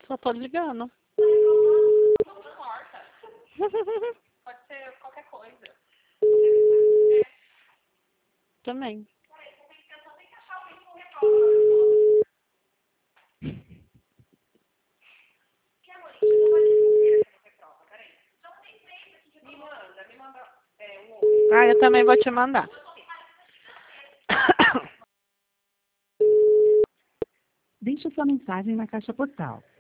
Só tô ligando. Não importa. Pode ser qualquer coisa. Também. Eu só tenho que achar alguém com reprova. Que amorinho, eu não vou responder essa reprova, peraí. Só tem 3 aqui de me manda um outro. Ah, eu também vou te mandar. Deixe sua mensagem na caixa postal.